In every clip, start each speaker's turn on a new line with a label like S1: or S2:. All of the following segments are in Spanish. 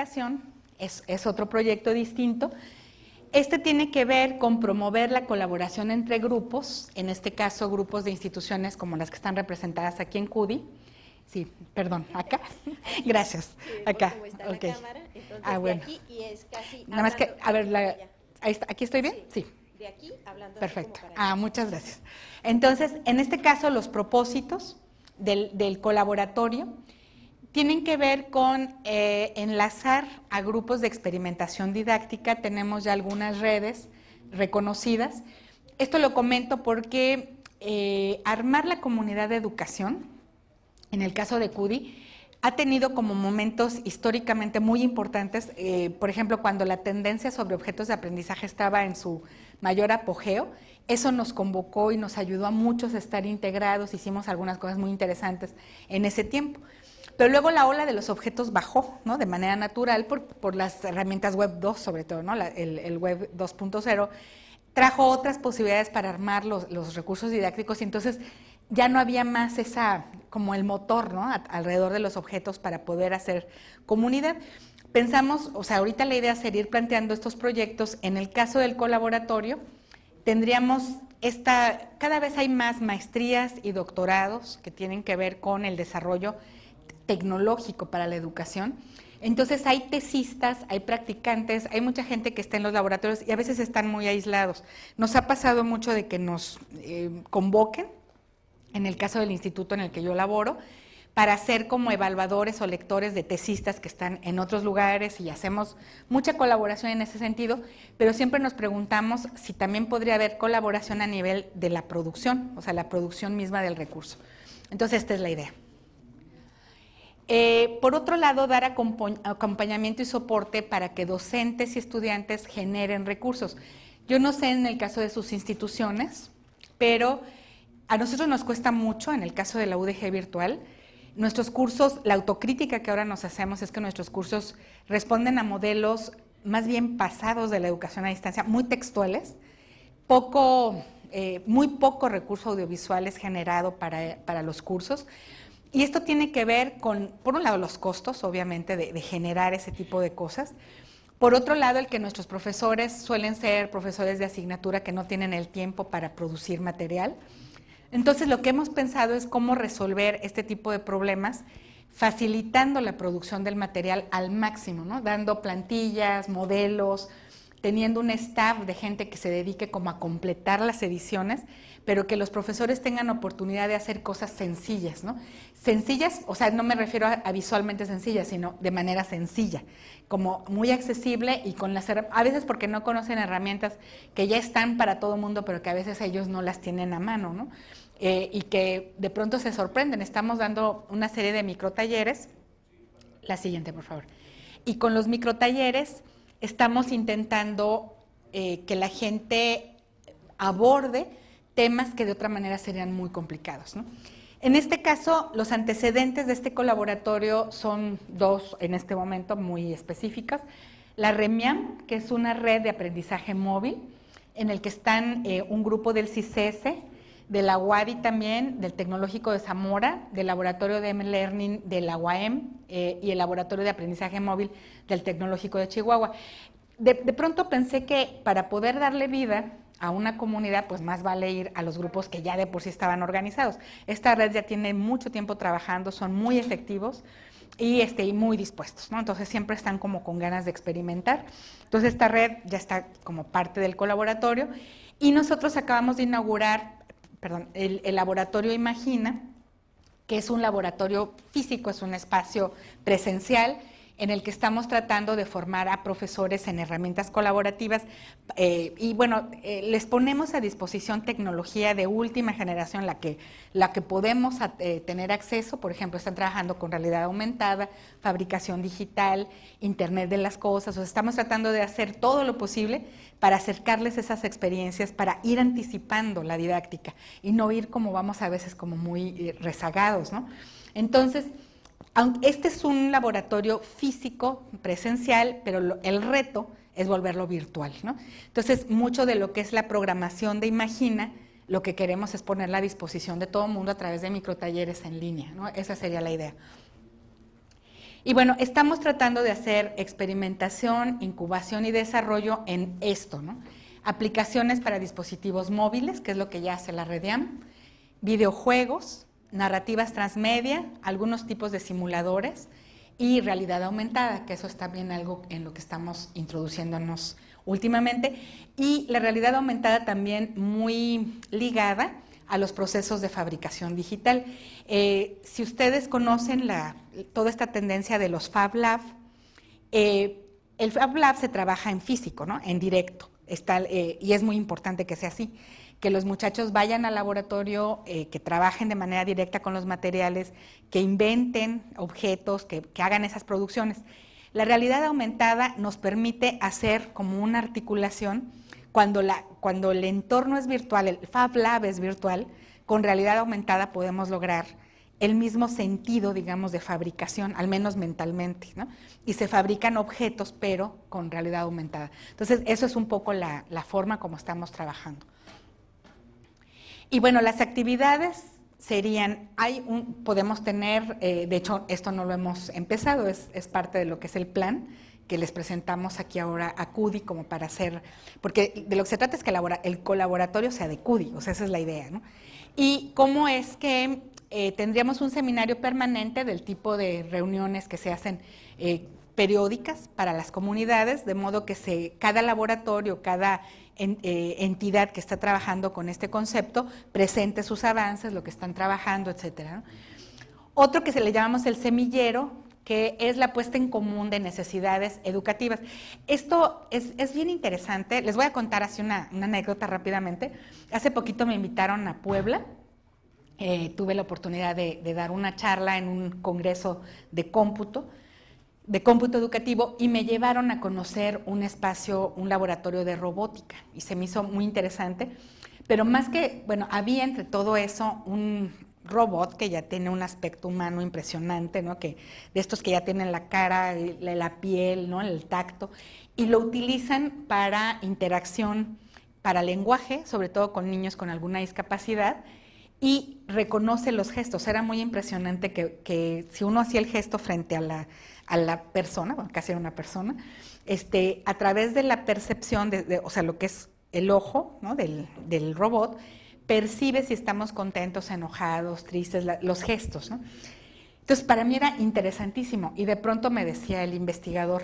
S1: educación es otro proyecto distinto. Este tiene que ver con promover la colaboración entre grupos, en este caso grupos de instituciones como las que están representadas aquí en CUDI. Sí, perdón, acá. Gracias, acá.
S2: Como está la cámara, entonces
S1: bueno.
S2: de aquí y es casi...
S1: Nada más que, a ver, ahí está, ¿aquí estoy bien?
S2: Sí.
S1: Sí.
S2: De aquí hablando.
S1: Perfecto.
S2: Como para
S1: Muchas gracias. Entonces, en este caso, los propósitos del colaboratorio tienen que ver con enlazar a grupos de experimentación didáctica. Tenemos ya algunas redes reconocidas. Esto lo comento porque armar la comunidad de educación, en el caso de CUDI, ha tenido como momentos históricamente muy importantes, por ejemplo, cuando la tendencia sobre objetos de aprendizaje estaba en su mayor apogeo, eso nos convocó y nos ayudó a muchos a estar integrados, hicimos algunas cosas muy interesantes en ese tiempo. Pero luego la ola de los objetos bajó, ¿no?, de manera natural por las herramientas Web 2, sobre todo, ¿no?, el Web 2.0, trajo otras posibilidades para armar los recursos didácticos y entonces ya no había más como el motor, ¿no?, alrededor de los objetos para poder hacer comunidad. Pensamos, o sea, ahorita la idea sería ir planteando estos proyectos. En el caso del colaboratorio, tendríamos cada vez hay más maestrías y doctorados que tienen que ver con el desarrollo tecnológico para la educación. Entonces hay tesistas, hay practicantes, hay mucha gente que está en los laboratorios y a veces están muy aislados. Nos ha pasado mucho de que nos convoquen, en el caso del instituto en el que yo laboro, para ser como evaluadores o lectores de tesistas que están en otros lugares y hacemos mucha colaboración en ese sentido, pero siempre nos preguntamos si también podría haber colaboración a nivel de la producción, o sea, la producción misma del recurso. Entonces, esta es la idea. Por otro lado, dar acompañamiento y soporte para que docentes y estudiantes generen recursos. Yo no sé en el caso de sus instituciones, pero a nosotros nos cuesta mucho, en el caso de la UDG virtual, nuestros cursos, la autocrítica que ahora nos hacemos es que nuestros cursos responden a modelos más bien pasados de la educación a distancia, muy textuales, muy poco recurso audiovisual es generado para los cursos. Y esto tiene que ver con, por un lado, los costos, obviamente, de generar ese tipo de cosas. Por otro lado, el que nuestros profesores suelen ser profesores de asignatura que no tienen el tiempo para producir material. Entonces, lo que hemos pensado es cómo resolver este tipo de problemas facilitando la producción del material al máximo, ¿no?, dando plantillas, modelos, teniendo un staff de gente que se dedique como a completar las ediciones, pero que los profesores tengan oportunidad de hacer cosas sencillas, ¿no? Sencillas, o sea, no me refiero a visualmente sencillas, sino de manera sencilla, como muy accesible y con a veces porque no conocen herramientas que ya están para todo mundo, pero que a veces ellos no las tienen a mano, ¿no? Y que de pronto se sorprenden. Estamos dando una serie de microtalleres. La siguiente, por favor. Y con los microtalleres estamos intentando que la gente aborde temas que de otra manera serían muy complicados, ¿no? En este caso, los antecedentes de este colaboratorio son dos en este momento muy específicas. La REMIAM, que es una red de aprendizaje móvil, en el que están un grupo del CICES, de la UADY también, del Tecnológico de Zamora, del Laboratorio de M-Learning de la UAM y el Laboratorio de Aprendizaje Móvil del Tecnológico de Chihuahua. De pronto pensé que para poder darle vida a una comunidad, pues más vale ir a los grupos que ya de por sí estaban organizados. Esta red ya tiene mucho tiempo trabajando, son muy efectivos y muy dispuestos, ¿no? Entonces siempre están como con ganas de experimentar. Entonces esta red ya está como parte del colaboratorio y nosotros acabamos de inaugurar, el laboratorio Imagina, que es un laboratorio físico, es un espacio presencial en el que estamos tratando de formar a profesores en herramientas colaborativas y bueno, les ponemos a disposición tecnología de última generación, la que podemos tener acceso. Por ejemplo, están trabajando con realidad aumentada, fabricación digital, Internet de las cosas. O sea, estamos tratando de hacer todo lo posible para acercarles esas experiencias, para ir anticipando la didáctica y no ir como vamos a veces como muy rezagados, ¿no? Entonces, este es un laboratorio físico, presencial, pero el reto es volverlo virtual, ¿no? Entonces, mucho de lo que es la programación de Imagina, lo que queremos es ponerla a disposición de todo el mundo a través de microtalleres en línea, ¿no? Esa sería la idea. Y bueno, estamos tratando de hacer experimentación, incubación y desarrollo en esto, ¿no? Aplicaciones para dispositivos móviles, que es lo que ya hace la Rediam, videojuegos, narrativas transmedia, algunos tipos de simuladores y realidad aumentada, que eso es también algo en lo que estamos introduciéndonos últimamente. Y la realidad aumentada también muy ligada a los procesos de fabricación digital. Si ustedes conocen toda esta tendencia de los Fab Lab, el Fab Lab se trabaja en físico, ¿no? En directo, y es muy importante que sea así, que los muchachos vayan al laboratorio, que trabajen de manera directa con los materiales, que inventen objetos, que hagan esas producciones. La realidad aumentada nos permite hacer como una articulación cuando el entorno es virtual, el Fab Lab es virtual, con realidad aumentada podemos lograr el mismo sentido, digamos, de fabricación, al menos mentalmente, ¿no? Y se fabrican objetos, pero con realidad aumentada. Entonces, eso es un poco la forma como estamos trabajando. Y bueno, las actividades serían, podemos tener, de hecho, esto no lo hemos empezado, es parte de lo que es el plan, que les presentamos aquí ahora a CUDI como para hacer, porque de lo que se trata es que el colaboratorio sea de CUDI, o sea, esa es la idea, ¿no? Y cómo es que tendríamos un seminario permanente del tipo de reuniones que se hacen periódicas para las comunidades, de modo que cada laboratorio, cada entidad que está trabajando con este concepto presente sus avances, lo que están trabajando, etcétera, ¿no? Otro que se le llamamos el semillero, que es la puesta en común de necesidades educativas. Esto es bien interesante. Les voy a contar así una anécdota rápidamente. Hace poquito me invitaron a Puebla. Tuve la oportunidad de dar una charla en un congreso de cómputo educativo, y me llevaron a conocer un espacio, un laboratorio de robótica, y se me hizo muy interesante. Pero más que, bueno, había entre todo eso un robot que ya tiene un aspecto humano impresionante, ¿no? De estos que ya tienen la cara, la piel, ¿no? El tacto, y lo utilizan para interacción, para lenguaje, sobre todo con niños con alguna discapacidad, y reconoce los gestos. Era muy impresionante que si uno hacía el gesto frente a la persona, bueno, casi era una persona, a través de la percepción, o sea, lo que es el ojo, ¿no? del robot, percibe si estamos contentos, enojados, tristes, los gestos, ¿no? Entonces, para mí era interesantísimo, y de pronto me decía el investigador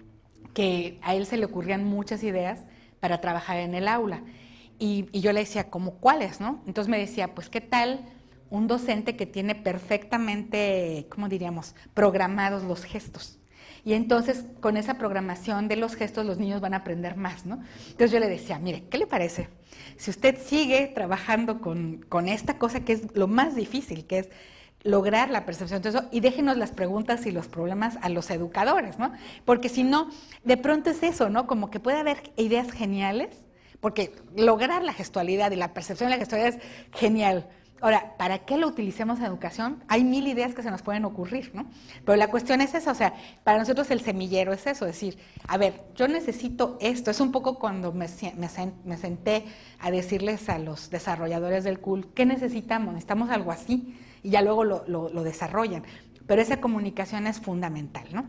S1: que a él se le ocurrían muchas ideas para trabajar en el aula, y yo le decía, ¿cómo cuáles, no? Entonces me decía, pues, ¿qué tal un docente que tiene perfectamente, ¿cómo diríamos?, programados los gestos? Y entonces, con esa programación de los gestos, los niños van a aprender más, ¿no? Entonces yo le decía, mire, ¿qué le parece? Si usted sigue trabajando con esta cosa que es lo más difícil, que es lograr la percepción de eso, y déjenos las preguntas y los problemas a los educadores, ¿no? Porque si no, de pronto es eso, ¿no? Como que puede haber ideas geniales, porque lograr la gestualidad y la percepción de la gestualidad es genial. Ahora, ¿para qué lo utilicemos en educación? Hay 1000 ideas que se nos pueden ocurrir, ¿no? Pero la cuestión es esa, o sea, para nosotros el semillero es eso, decir, a ver, yo necesito esto. Es un poco cuando me senté a decirles a los desarrolladores del CUL, ¿qué necesitamos? Necesitamos algo así, y ya luego lo desarrollan. Pero esa comunicación es fundamental, ¿no?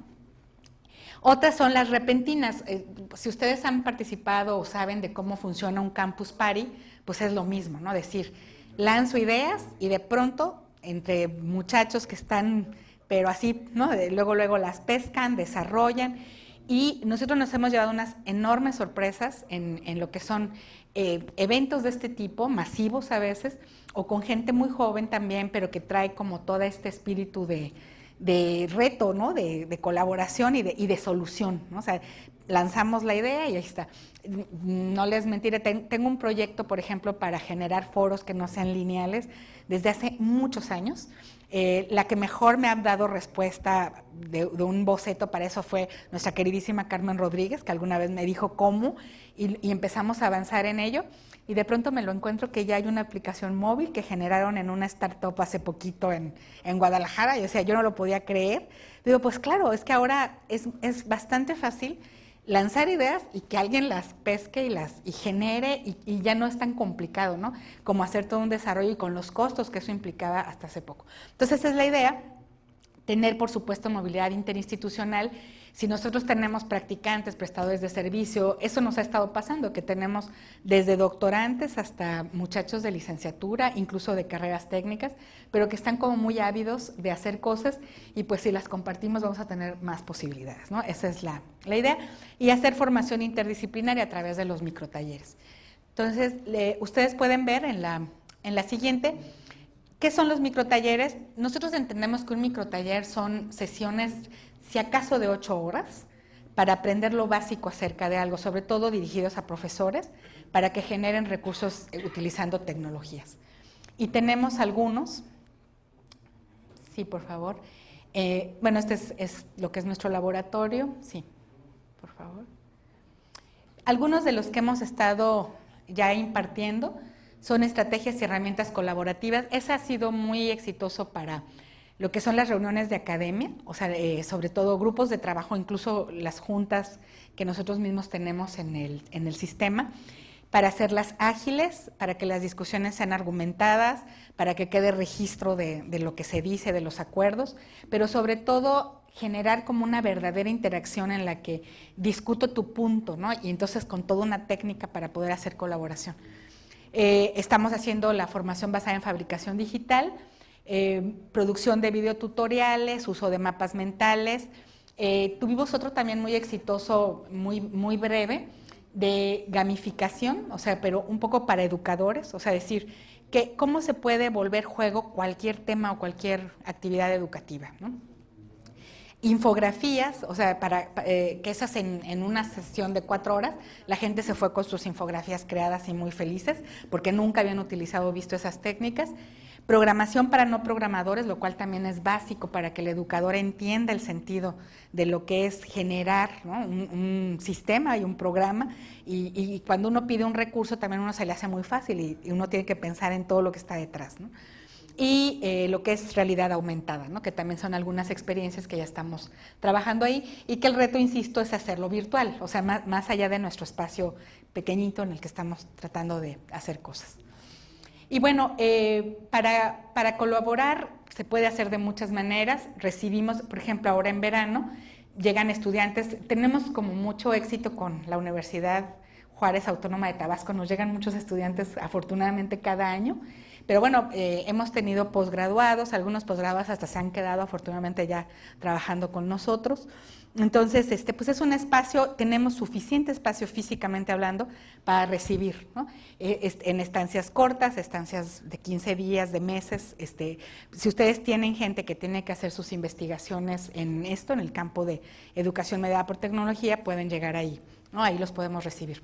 S1: Otras son las repentinas. Si ustedes han participado o saben de cómo funciona un campus party, pues es lo mismo, ¿no? Decir, lanzo ideas y de pronto, entre muchachos que están, pero así, ¿no? Luego las pescan, desarrollan, y nosotros nos hemos llevado unas enormes sorpresas en lo que son eventos de este tipo, masivos a veces, o con gente muy joven también, pero que trae como todo este espíritu de reto, ¿no? De colaboración y de solución, ¿no? O sea, lanzamos la idea y ahí está. No les mentiré, tengo un proyecto, por ejemplo, para generar foros que no sean lineales desde hace muchos años. La que mejor me ha dado respuesta de un boceto para eso fue nuestra queridísima Carmen Rodríguez, que alguna vez me dijo cómo, y empezamos a avanzar en ello. Y de pronto me lo encuentro que ya hay una aplicación móvil que generaron en una startup hace poquito en Guadalajara. Y, o sea, yo no lo podía creer. Digo, pues claro, es que ahora es bastante fácil lanzar ideas y que alguien las pesque y genere, y ya no es tan complicado, ¿no? Como hacer todo un desarrollo y con los costos que eso implicaba hasta hace poco. Entonces, esa es la idea. tener, por supuesto, movilidad interinstitucional. Si nosotros tenemos practicantes, prestadores de servicio, eso nos ha estado pasando, que tenemos desde doctorantes hasta muchachos de licenciatura, incluso de carreras técnicas, pero que están como muy ávidos de hacer cosas y pues si las compartimos vamos a tener más posibilidades, ¿no? Esa es la idea. Y hacer formación interdisciplinaria a través de los microtalleres. Entonces, ustedes pueden ver en la siguiente, ¿qué son los microtalleres? Nosotros entendemos que un microtaller son sesiones, si acaso de 8 horas, para aprender lo básico acerca de algo, sobre todo dirigidos a profesores, para que generen recursos utilizando tecnologías. Y tenemos algunos, sí, por favor. Bueno, este es lo que es nuestro laboratorio, sí, por favor. Algunos de los que hemos estado ya impartiendo son estrategias y herramientas colaborativas. Ese ha sido muy exitoso para lo que son las reuniones de academia, o sea, sobre todo grupos de trabajo, incluso las juntas que nosotros mismos tenemos en el sistema, para hacerlas ágiles, para que las discusiones sean argumentadas, para que quede registro de lo que se dice, de los acuerdos, pero sobre todo generar como una verdadera interacción en la que discuto tu punto, ¿no? Y entonces con toda una técnica para poder hacer colaboración. Estamos haciendo la formación basada en fabricación digital, producción de videotutoriales, uso de mapas mentales. Tuvimos otro también muy exitoso, muy breve, de gamificación, o sea, pero un poco para educadores, o sea, decir que cómo se puede volver juego cualquier tema o cualquier actividad educativa, ¿no? Infografías, o sea, que esas en una sesión de 4 horas, la gente se fue con sus infografías creadas y muy felices, porque nunca habían utilizado o visto esas técnicas. Programación para no programadores, lo cual también es básico para que el educador entienda el sentido de lo que es generar, ¿no? un sistema y un programa, y cuando uno pide un recurso también uno se le hace muy fácil y uno tiene que pensar en todo lo que está detrás, ¿no? Y lo que es realidad aumentada, ¿no? Que también son algunas experiencias que ya estamos trabajando ahí y que el reto, insisto, es hacerlo virtual, o sea, más allá de nuestro espacio pequeñito en el que estamos tratando de hacer cosas. Y bueno, para colaborar se puede hacer de muchas maneras. Recibimos, por ejemplo, ahora en verano, llegan estudiantes, tenemos como mucho éxito con la Universidad Juárez Autónoma de Tabasco, nos llegan muchos estudiantes afortunadamente cada año, pero bueno, hemos tenido posgraduados, algunos posgraduados hasta se han quedado afortunadamente ya trabajando con nosotros. Entonces, pues es un espacio, tenemos suficiente espacio físicamente hablando para recibir, ¿no? En estancias cortas, estancias de 15 días, de meses. Si ustedes tienen gente que tiene que hacer sus investigaciones en esto, en el campo de educación mediada por tecnología, pueden llegar ahí, ¿no? Ahí los podemos recibir.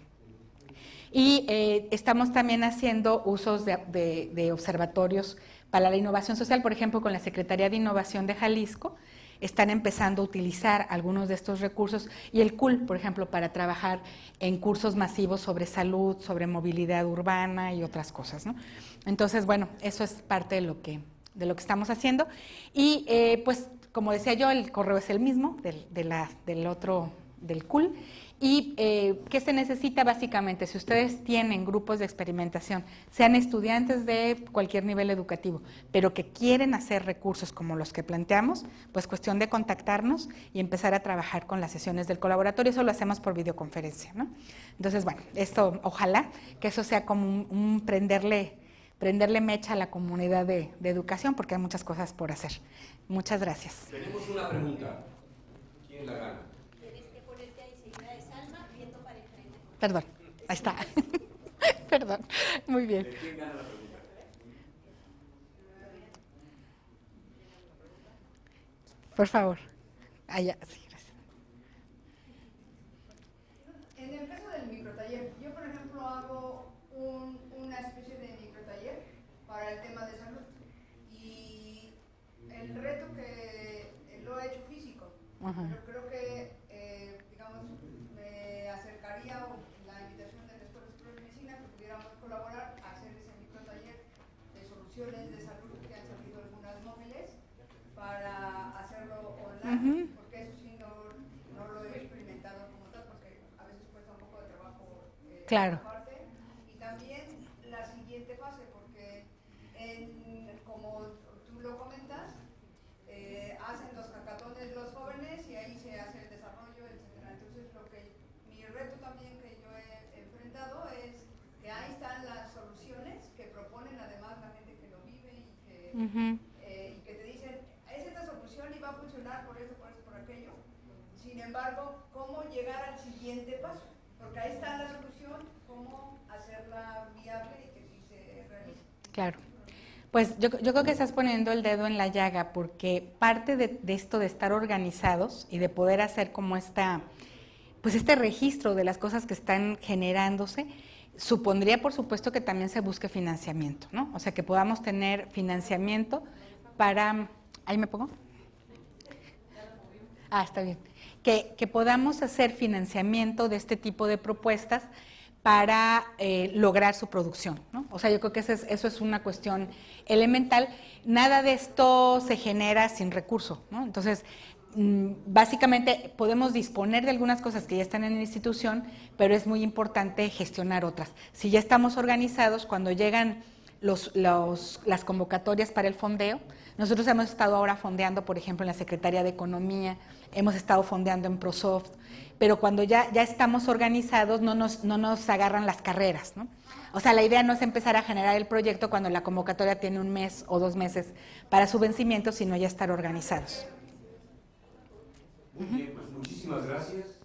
S1: Y estamos también haciendo usos de observatorios para la innovación social, por ejemplo, con la Secretaría de Innovación de Jalisco, están empezando a utilizar algunos de estos recursos, y el CUL, por ejemplo, para trabajar en cursos masivos sobre salud, sobre movilidad urbana y otras cosas, ¿no? Entonces, bueno, eso es parte de lo que estamos haciendo. Y pues, como decía yo, el correo es el mismo del CUL. ¿Y qué se necesita básicamente? Si ustedes tienen grupos de experimentación, sean estudiantes de cualquier nivel educativo, pero que quieren hacer recursos como los que planteamos, pues cuestión de contactarnos y empezar a trabajar con las sesiones del colaboratorio. Eso lo hacemos por videoconferencia, ¿no? Entonces, bueno, esto, ojalá que eso sea como un prenderle mecha a la comunidad de educación, porque hay muchas cosas por hacer. Muchas gracias.
S3: Tenemos una pregunta. ¿Quién la gana?
S1: Perdón, ahí está. Perdón, muy bien.
S3: ¿Quién gana la pregunta?
S1: Por favor. Allá, sí, gracias.
S4: En el caso del microtaller, yo por ejemplo hago una especie de microtaller para el tema de salud y el reto que lo he hecho físico, pero creo que digamos me acercaría la invitación de la Escuela Superior de Medicina que pudiéramos colaborar a hacer ese microtaller de soluciones de salud que han salido algunas móviles para hacerlo online, porque eso sí no lo he experimentado como tal, porque a veces cuesta un poco de trabajo
S1: claro.
S4: parte. Y también la siguiente fase, porque como tú lo comentas, hacen los y que te dicen, es esta solución y va a funcionar por esto, por esto, por aquello. Sin embargo, ¿cómo llegar al siguiente paso? Porque ahí está la solución, cómo hacerla viable y que sí se realice.
S1: Claro. Pues yo creo que estás poniendo el dedo en la llaga, porque parte de esto de estar organizados y de poder hacer como pues este registro de las cosas que están generándose, supondría, por supuesto, que también se busque financiamiento, ¿no? O sea, que podamos tener financiamiento para... ¿Ahí me pongo? Ah, está bien. Que podamos hacer financiamiento de este tipo de propuestas para lograr su producción, ¿no? O sea, yo creo que eso es una cuestión elemental. Nada de esto se genera sin recurso, ¿no? Entonces, básicamente podemos disponer de algunas cosas que ya están en la institución, pero es muy importante gestionar otras. Si ya estamos organizados, cuando llegan las convocatorias para el fondeo, nosotros hemos estado ahora fondeando, por ejemplo, en la Secretaría de Economía, hemos estado fondeando en ProSoft, pero cuando ya estamos organizados no nos agarran las carreras, ¿no? O sea, la idea no es empezar a generar el proyecto cuando la convocatoria tiene 1 mes o 2 meses para su vencimiento, sino ya estar organizados.
S3: Muy bien, pues muchísimas gracias.